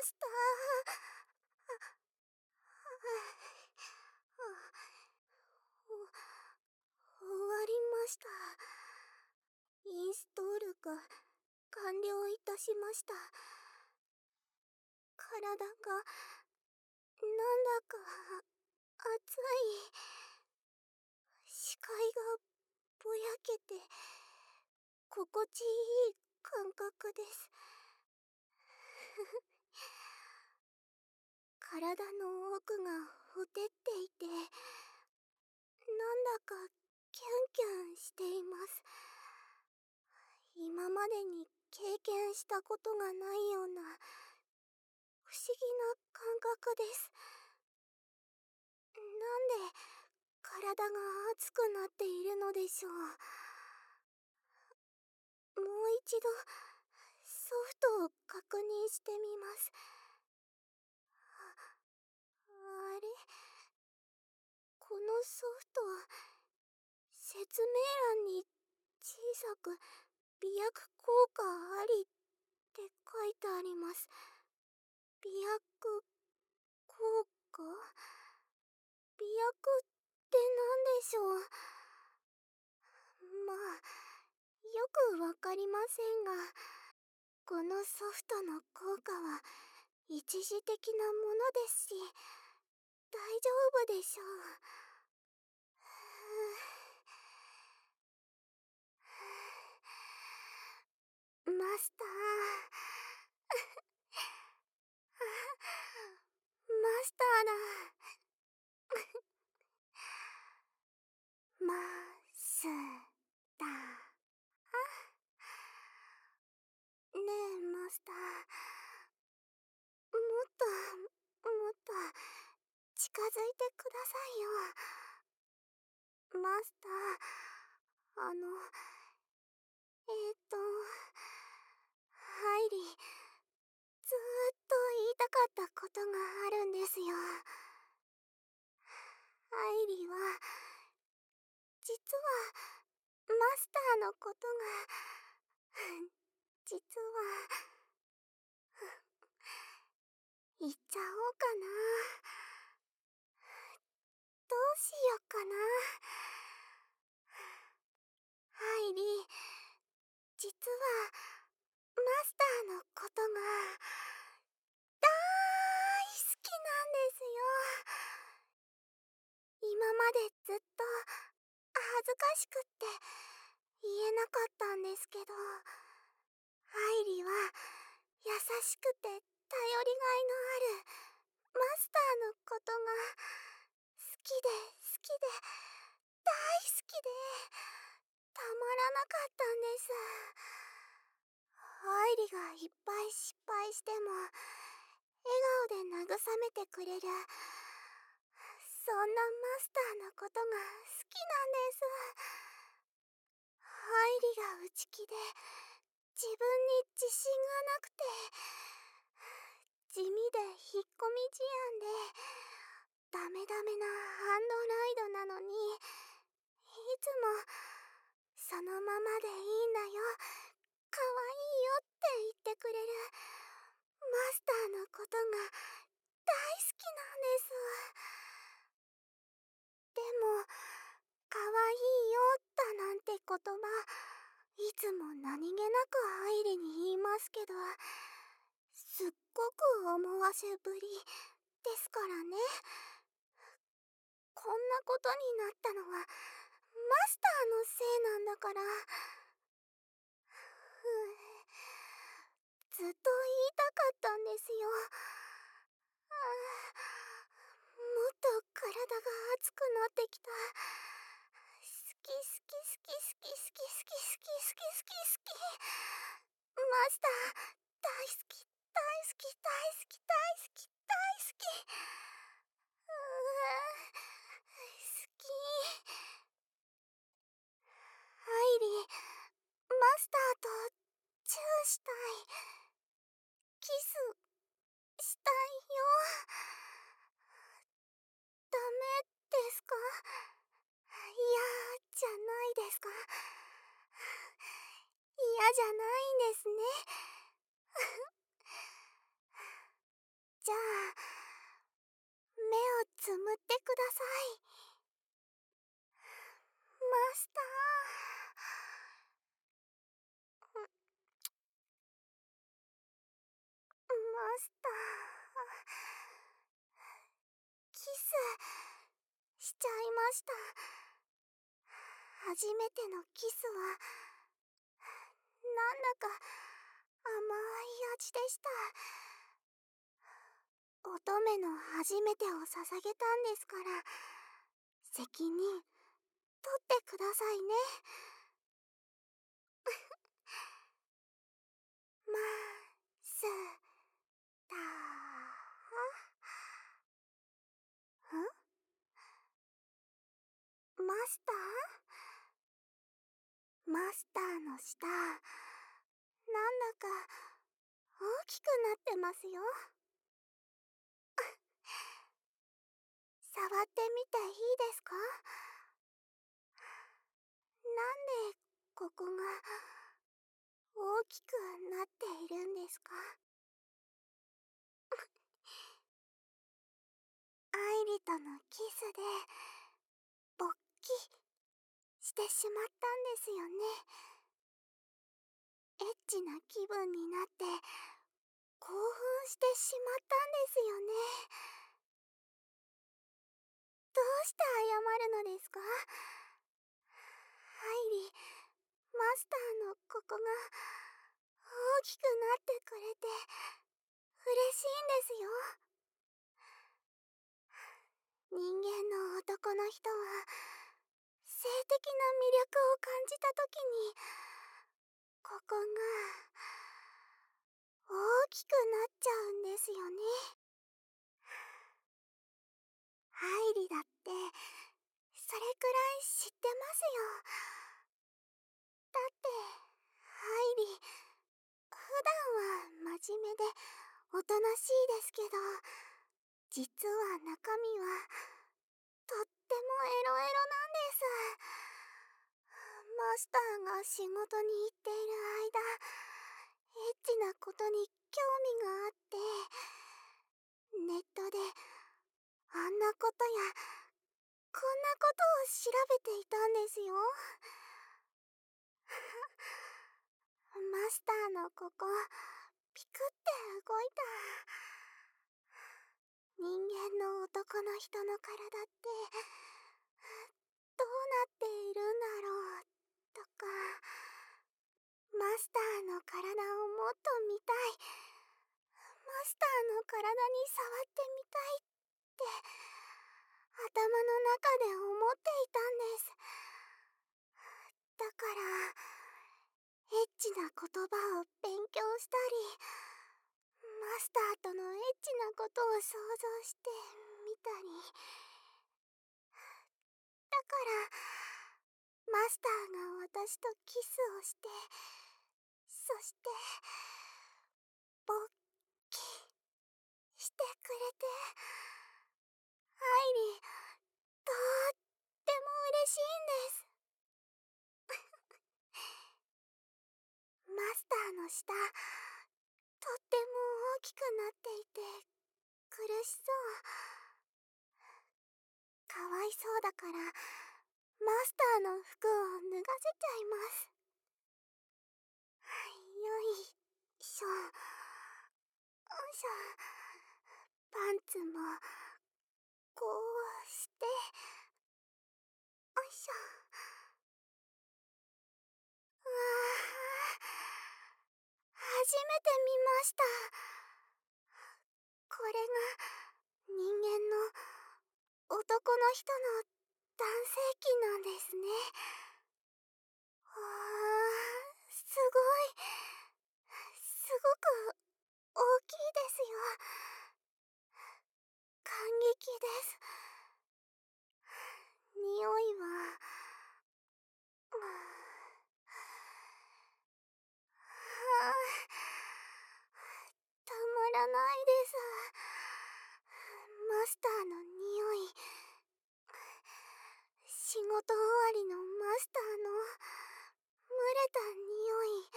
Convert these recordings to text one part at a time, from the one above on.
した。終わりました。インストールが完了いたしました。体がなんだか熱い。視界がぼやけて心地いい感覚です。体の奥がほてっていて、なんだかキュンキュンしています。今までに経験したことがないような不思議な感覚です。なんで体が熱くなっているのでしょう。もう一度ソフトを確認してみます。あれ、このソフト、説明欄に小さく美薬効果ありって書いてあります。美薬効果？美薬って何でしょう。まあ、よくわかりませんが、このソフトの効果は一時的なものですし、大丈夫でしょう。マスター。マスターだ。マスター。ねえ、マスター。もっと、もっと、近づいてくださいよ。マスター、ハイリ、ずーっと言いたかったことがあるんですよ。ハイリは、実は、マスターのことが、実は、言っちゃおうかな。どうしよっかな。ハイリ、実は、マスターのことが、大好きなんですよ。今までずっと、恥ずかしくって言えなかったんですけど、ハイリは優しくて頼りがいのあるマスターのことが好きで好きで大好きでたまらなかったんです。ハイリがいっぱい失敗しても笑顔で慰めてくれる、そんなマスターのことが好きなんです。ハイリが内気で自分に自信がなくて地味で引っ込み思案でダメダメなハンドライドなのに、いつもそのままでいいんだよ、かわいいよって言ってくれるマスターのことが大好きなんです。でも、かわいいよだなんて言葉、いつも何気なくハイリに言いますけど、すっごく思わせぶりですからね。こんなことになったのはマスターのせいなんだから。ずっと言いたかったんですよ。もっと体が熱くなってきた。好き好き好き好き好き好き好き好き好き好き。マスター、大好き大好き大好き大好き大好き。好き。ハイリ、マスターとチューしたい。キスしたいよ。ダメですか？嫌じゃないですか？嫌じゃないんですね。 さい。マスター。マスター。キスしちゃいました。初めてのキスはなんだか甘い味でした。乙女の初めてを捧げたんですから、責任取ってくださいね。マスター。マスター？マスターの舌、なんだか大きくなってますよ。触ってみていいですか？なんでここが大きくなっているんですか？アイリとのキスで勃起してしまったんですよね。エッチな気分になって興奮してしまったんですよね。どうして謝るのですか？アイリ、マスターのここが大きくなってくれて嬉しいんですよ。人間の男の人は性的な魅力を感じたときに、ここが大きくなっちゃうんですよね。アイリだってそれくらい知ってますよ。だってアイリ、普段は真面目でおとなしいですけど、実は中身はとってもエロエロなんです。マスターが仕事に行っている間、エッチなことに興味があって、ネットであんなことやこんなことを調べていたんですよ。マスターのここ、ピクって動いた。人間の男の人の体ってどうなっているんだろうとか、マスターの体をもっと見たい、マスターの体に触ってみたいって頭の中で思っていたんです。だからエッチな言葉を勉強したり、マスターとのエッチなことを想像してみたり、だからマスターが私とキスをして、そして勃起してくれて、アイリ、とっても嬉しいんです。マスターの舌、とっても大きくなっていて苦しそう。かわいそうだからマスターの服を脱がせちゃいます。よいしょ、よいしょ。パンツもこうして、よいしょ。うわあ、初めて見ました。これが人間の男の人の男性器なんですね。わあ、すごい。すごく大きいですよ。感激です。匂いは、はあ、たまらないです。マスターの匂い、仕事終わりのマスターの蒸れた匂い、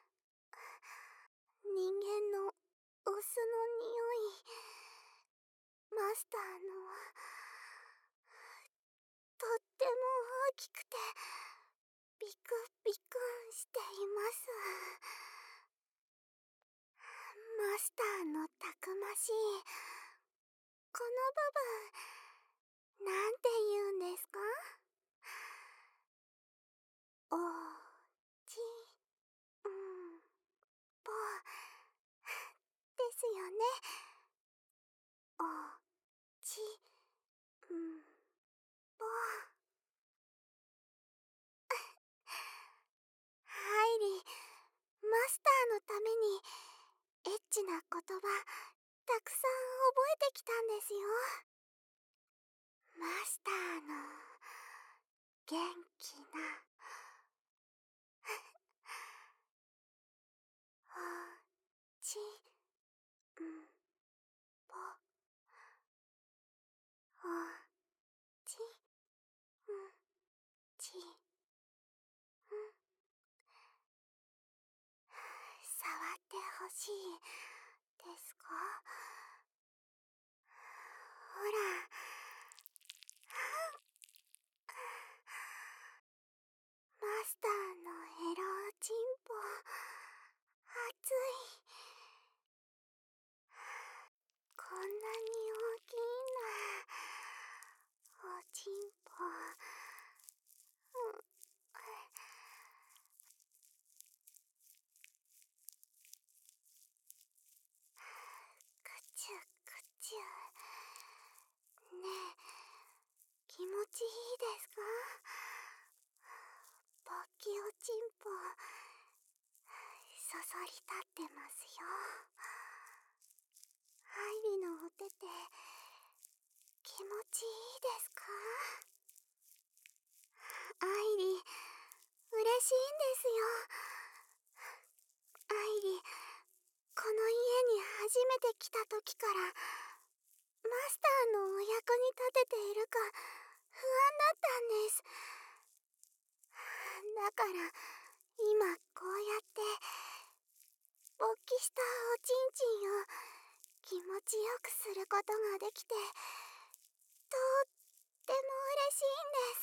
人間のお酢の匂い、マスターのとっても大きくてビクビクしています。マスターのたくましいこの部分、なんて言うんですか？おちんぽですよね。おちんぽ。ハイリ、マスターのためにエッチな言葉たくさん覚えてきたんですよ。マスターの元気なおちんぽ、おちんちん、触ってほしいですか？ほら、マスターのエロチンポ熱い。こんなに大きいんだ、おちんぽ。くちゅくちゅ。ねえ、気持ちいいですか？ポッキおちんぽそそり立ってますよ。ハイリのお手手気持ちいいですか？アイリ、嬉しいんですよ。アイリ、この家に初めて来た時からマスターのお役に立てているか不安だったんです。だから今こうやって勃起したおちんちんを気持ちよくすることができて、とっても嬉しいんです。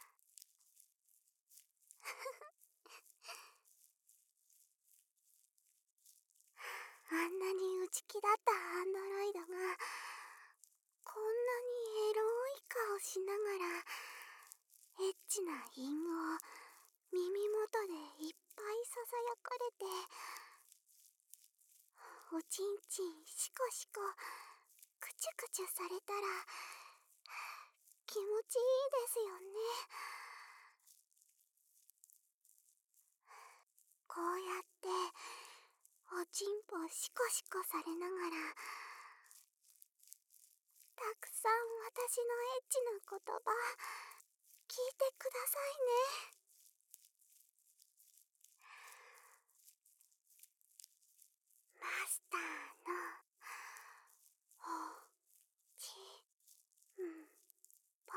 あんなに内気だったアンドロイドがこんなにエロい顔しながらエッチな韻を耳元でいっぱいささやかれて、おちんちんシコシコクチュクチュされたら気持ちいいですよね。こうやっておちんぽシコシコされながらたくさん私のエッチな言葉聞いてくださいね。マスターのおちんぽ、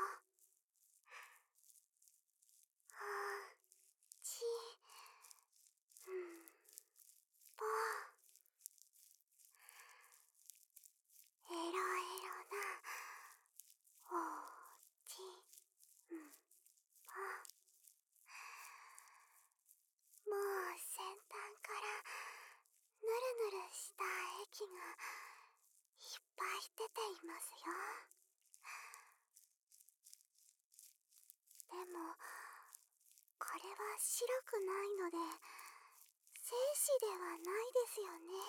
おちんぽ、エロエロなおちんぽ。もう先端からぬるぬるした液がいっぱい出ていますよ。でもこれは白くないので精子ではないですよね。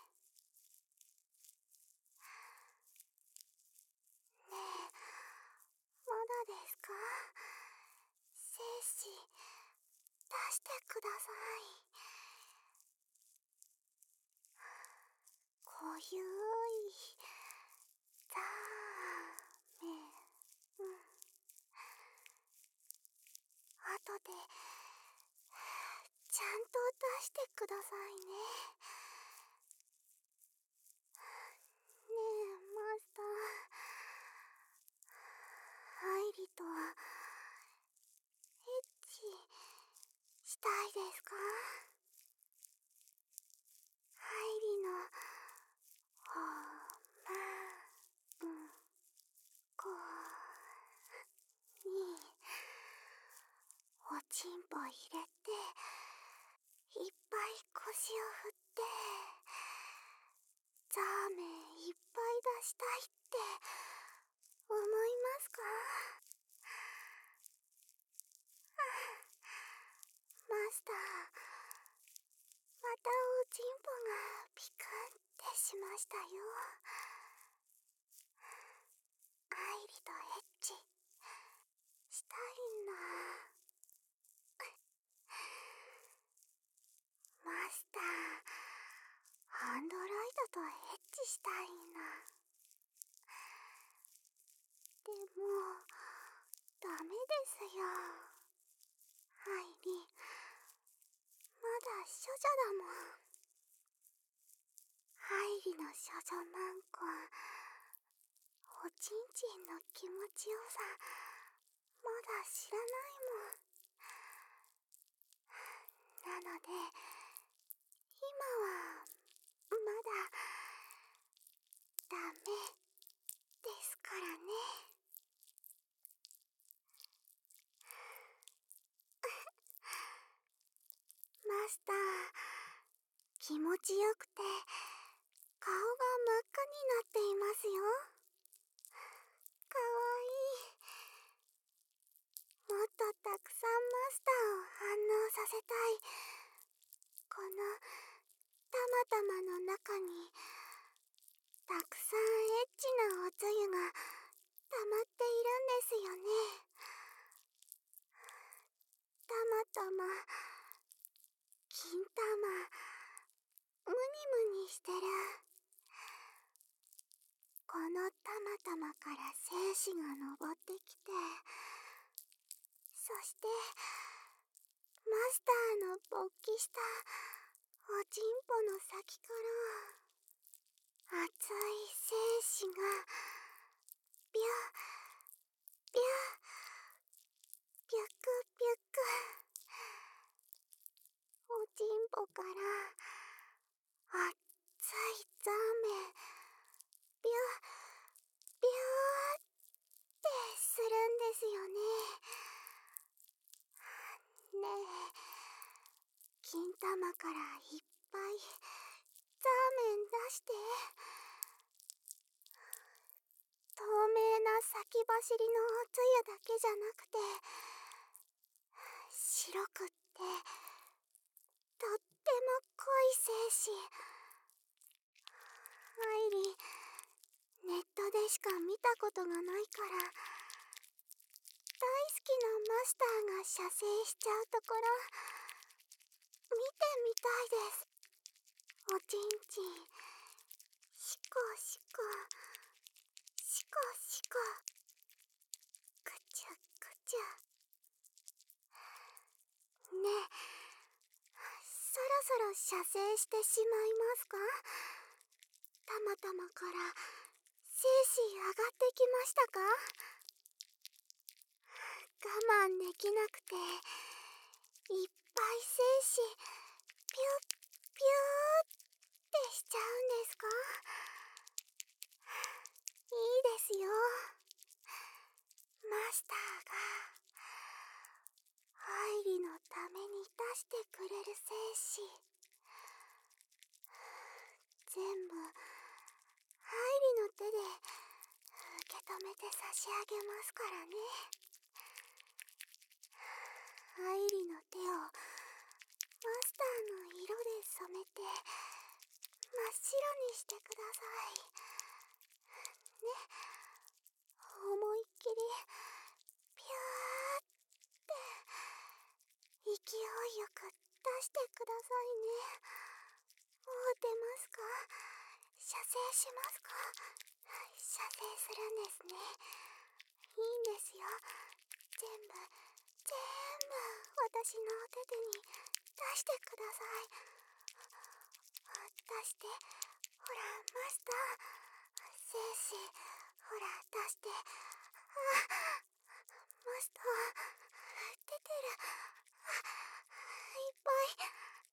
ねえ、まだですか？精子出してください。こゆいザーメン、後でちゃんと出してくださいね。ねえマスター、ハイリとはエッチしたいですか？ハイリのほまんこにちんぽ入れて、いっぱい腰を振って、ザーメンいっぱい出したいって思いますか？マスター、またおちんぽがピクンってしましたよ。愛理とエッチしたいんだ。マスター、アンドロイドとエッチしたいんだ。でも、ダメですよ。愛理、まだ処女だもん。愛理の処女マンコは、おちんちんの気持ちよさ、まだ知らないもん。なので、今は、まだ、ダメですからね。マスター、気持ちよくて、顔が真っ赤になっていますよ。かわいい。もっとたくさんマスターを反応させたい。このたまたまの中にたくさんエッチなおつゆが溜まっているんですよね。たまたま、金玉、ムニムニしてる。このたまたまから精子が昇ってきて、そしてマスターの勃起したおちんぽの先から熱い精子がビュビュビュクビュク、おちんぽから熱いザーメンビュビューってするんですよね。ねえ、金玉からいっぱいザーメン出して。透明な先走りのおつゆだけじゃなくて、白くってとっても濃い精子。愛理、ネットでしか見たことがないから、大好きなマスターが射精しちゃうところ見てみたいです。おちんちん、シコシコシコシコ、くちゅくちゅ。ねえ、そろそろ射精してしまいますか？たまたまから精子上がってきましたか？我慢できなくて、いっぱい精子ピュッピューってしちゃうんですか？いいですよ。マスターが愛理のために出してくれる精子、全部愛理の手で受け止めて差し上げますからね。愛理の手をマスターの色で染めて真っ白にしてくださいね。思いっきりピューって勢いよく出してくださいね。もう出ますか？射精しますか？射精するんですね。いいんですよ。全部私のお手手に出してください。出して、ほらマスター、精子、ほら出して。マスター、出てる。いっぱい。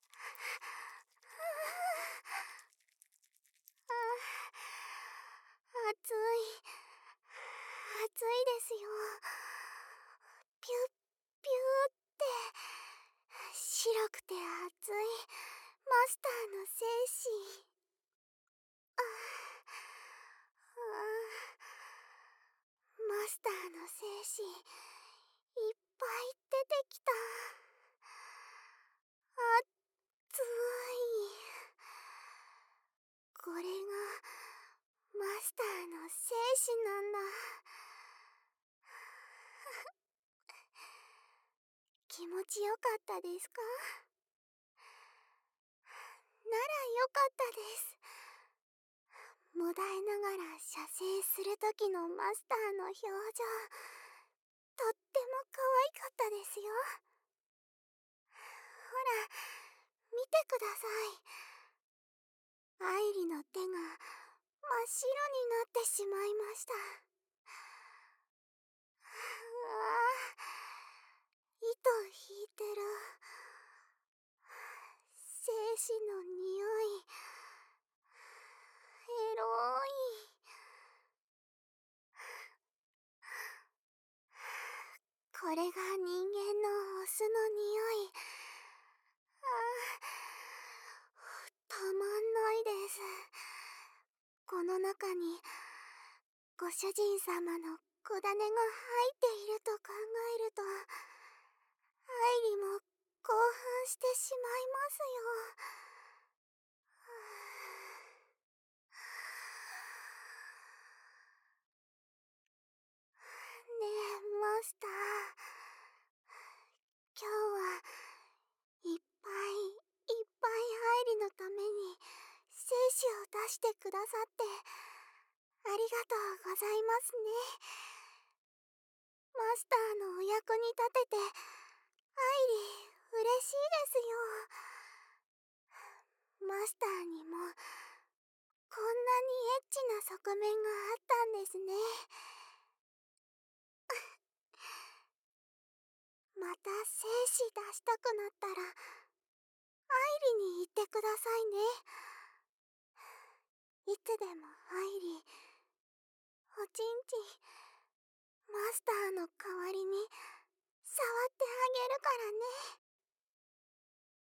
熱いですよ。ピュッピューってくて熱いマスターの精神。マスターの精神いっぱい出てきた。熱い。これがマスターの精神なんだ。気持ちよかったですか？ならよかったです。もだえながら射精する時のマスターの表情、とっても可愛かったですよ。ほら、見てください。愛理の手が真っ白になってしまいました。糸引いてる。精子の匂い。エロい。これが人間のオスの匂い。たまんないです。この中にご主人様の子種が入っていると考えると、愛理も興奮してしまいますよ。ねえマスター、今日はいっぱいいっぱい愛理のために精子を出してくださってありがとうございますね。マスターのお役に立てて愛理嬉しいですよ。マスターにもこんなにエッチな側面があったんですね。また精子出したくなったら愛理に言ってくださいね。いつでも愛理、おちんちんマスターの代わりに触ってあげるからね。